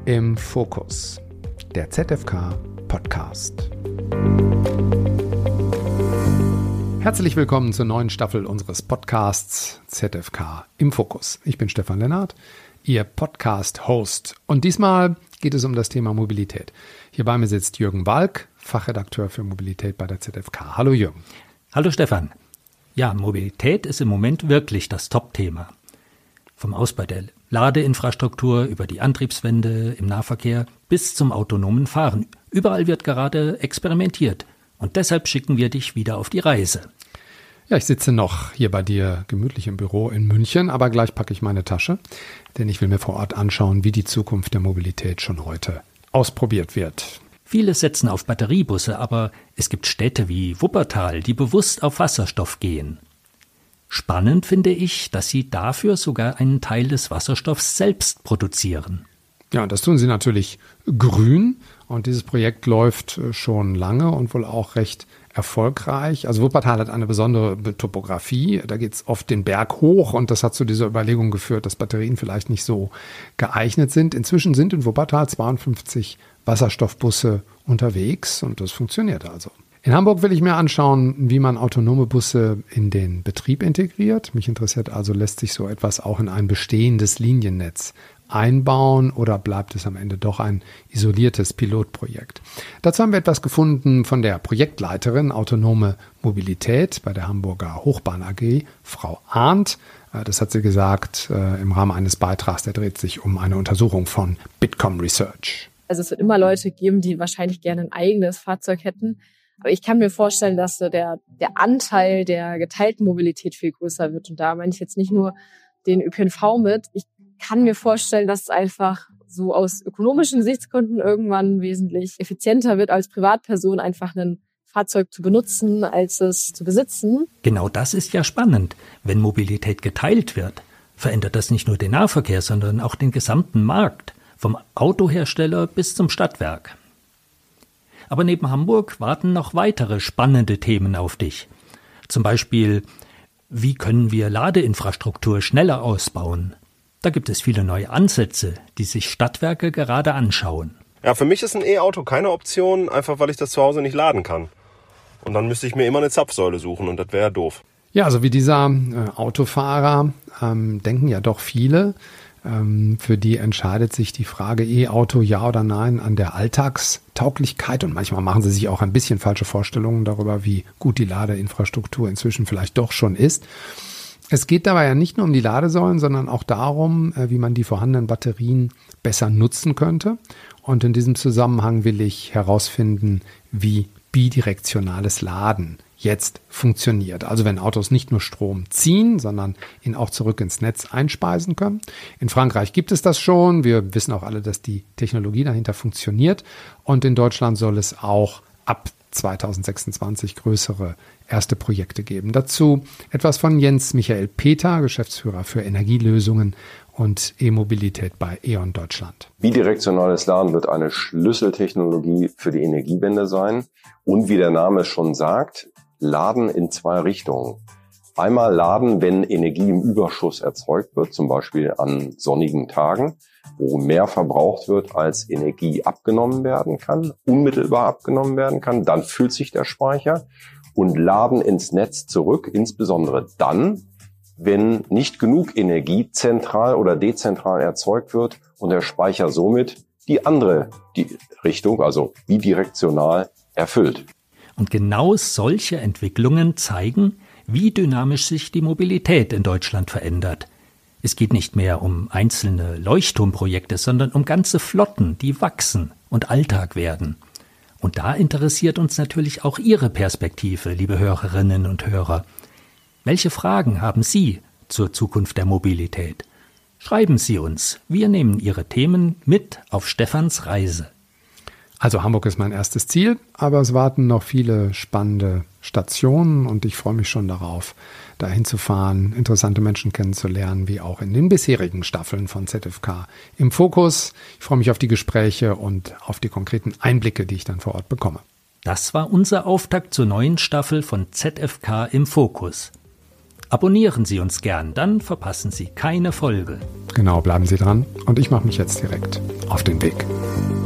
im Fokus, der ZFK Podcast. Herzlich willkommen zur neuen Staffel unseres Podcasts ZFK im Fokus. Ich bin Stefan Lennart, Ihr Podcast-Host. Und diesmal geht es um das Thema Mobilität. Hier bei mir sitzt Jürgen Walk, Fachredakteur für Mobilität bei der ZFK. Hallo Jürgen. Hallo Stefan. Ja, Mobilität ist im Moment wirklich das Top-Thema. Vom Ausbau der Ladeinfrastruktur über die Antriebswende im Nahverkehr bis zum autonomen Fahren. Überall wird gerade experimentiert. Und deshalb schicken wir dich wieder auf die Reise. Ja, ich sitze noch hier bei dir gemütlich im Büro in München, aber gleich packe ich meine Tasche, denn ich will mir vor Ort anschauen, wie die Zukunft der Mobilität schon heute ausprobiert wird. Viele setzen auf Batteriebusse, aber es gibt Städte wie Wuppertal, die bewusst auf Wasserstoff gehen. Spannend finde ich, dass sie dafür sogar einen Teil des Wasserstoffs selbst produzieren. Ja, und das tun sie natürlich grün. Und dieses Projekt läuft schon lange und wohl auch recht erfolgreich. Also Wuppertal hat eine besondere Topografie. Da geht es oft den Berg hoch und das hat zu dieser Überlegung geführt, dass Batterien vielleicht nicht so geeignet sind. Inzwischen sind in Wuppertal 52 Wasserstoffbusse unterwegs und das funktioniert also. In Hamburg will ich mir anschauen, wie man autonome Busse in den Betrieb integriert. Mich interessiert also, lässt sich so etwas auch in ein bestehendes Liniennetz einbauen oder bleibt es am Ende doch ein isoliertes Pilotprojekt? Dazu haben wir etwas gefunden von der Projektleiterin Autonome Mobilität bei der Hamburger Hochbahn AG, Frau Arndt. Das hat sie gesagt im Rahmen eines Beitrags, der dreht sich um eine Untersuchung von Bitkom Research. Also es wird immer Leute geben, die wahrscheinlich gerne ein eigenes Fahrzeug hätten. Aber ich kann mir vorstellen, dass so der Anteil der geteilten Mobilität viel größer wird. Und da meine ich jetzt nicht nur den ÖPNV mit. Ich kann mir vorstellen, dass es einfach so aus ökonomischen Gesichtspunkten irgendwann wesentlich effizienter wird, als Privatperson einfach ein Fahrzeug zu benutzen, als es zu besitzen. Genau das ist ja spannend. Wenn Mobilität geteilt wird, verändert das nicht nur den Nahverkehr, sondern auch den gesamten Markt, vom Autohersteller bis zum Stadtwerk. Aber neben Hamburg warten noch weitere spannende Themen auf dich. Zum Beispiel, wie können wir Ladeinfrastruktur schneller ausbauen? Da gibt es viele neue Ansätze, die sich Stadtwerke gerade anschauen. Ja, für mich ist ein E-Auto keine Option, einfach weil ich das zu Hause nicht laden kann. Und dann müsste ich mir immer eine Zapfsäule suchen und das wäre ja doof. Ja, also wie dieser Autofahrer denken ja doch viele. Für die entscheidet sich die Frage E-Auto ja oder nein an der Alltagstauglichkeit und manchmal machen sie sich auch ein bisschen falsche Vorstellungen darüber, wie gut die Ladeinfrastruktur inzwischen vielleicht doch schon ist. Es geht dabei ja nicht nur um die Ladesäulen, sondern auch darum, wie man die vorhandenen Batterien besser nutzen könnte. Und in diesem Zusammenhang will ich herausfinden, wie bidirektionales Laden jetzt funktioniert. Also wenn Autos nicht nur Strom ziehen, sondern ihn auch zurück ins Netz einspeisen können. In Frankreich gibt es das schon. Wir wissen auch alle, dass die Technologie dahinter funktioniert. Und in Deutschland soll es auch ab 2026 größere erste Projekte geben. Dazu etwas von Jens Michael Peter, Geschäftsführer für Energielösungen und E-Mobilität bei E.ON Deutschland. Bidirektionales Laden wird eine Schlüsseltechnologie für die Energiewende sein. Und wie der Name schon sagt, Laden in zwei Richtungen. Einmal laden, wenn Energie im Überschuss erzeugt wird, zum Beispiel an sonnigen Tagen, wo mehr verbraucht wird, als Energie abgenommen werden kann, unmittelbar abgenommen werden kann. Dann füllt sich der Speicher und laden ins Netz zurück, insbesondere dann, wenn nicht genug Energie zentral oder dezentral erzeugt wird und der Speicher somit die Richtung, also bidirektional, erfüllt. Und genau solche Entwicklungen zeigen, wie dynamisch sich die Mobilität in Deutschland verändert. Es geht nicht mehr um einzelne Leuchtturmprojekte, sondern um ganze Flotten, die wachsen und Alltag werden. Und da interessiert uns natürlich auch Ihre Perspektive, liebe Hörerinnen und Hörer. Welche Fragen haben Sie zur Zukunft der Mobilität? Schreiben Sie uns. Wir nehmen Ihre Themen mit auf Stefans Reise. Also Hamburg ist mein erstes Ziel, aber es warten noch viele spannende Stationen und ich freue mich schon darauf, dahin zu fahren, interessante Menschen kennenzulernen, wie auch in den bisherigen Staffeln von ZFK im Fokus. Ich freue mich auf die Gespräche und auf die konkreten Einblicke, die ich dann vor Ort bekomme. Das war unser Auftakt zur neuen Staffel von ZFK im Fokus. Abonnieren Sie uns gern, dann verpassen Sie keine Folge. Genau, bleiben Sie dran und ich mache mich jetzt direkt auf den Weg.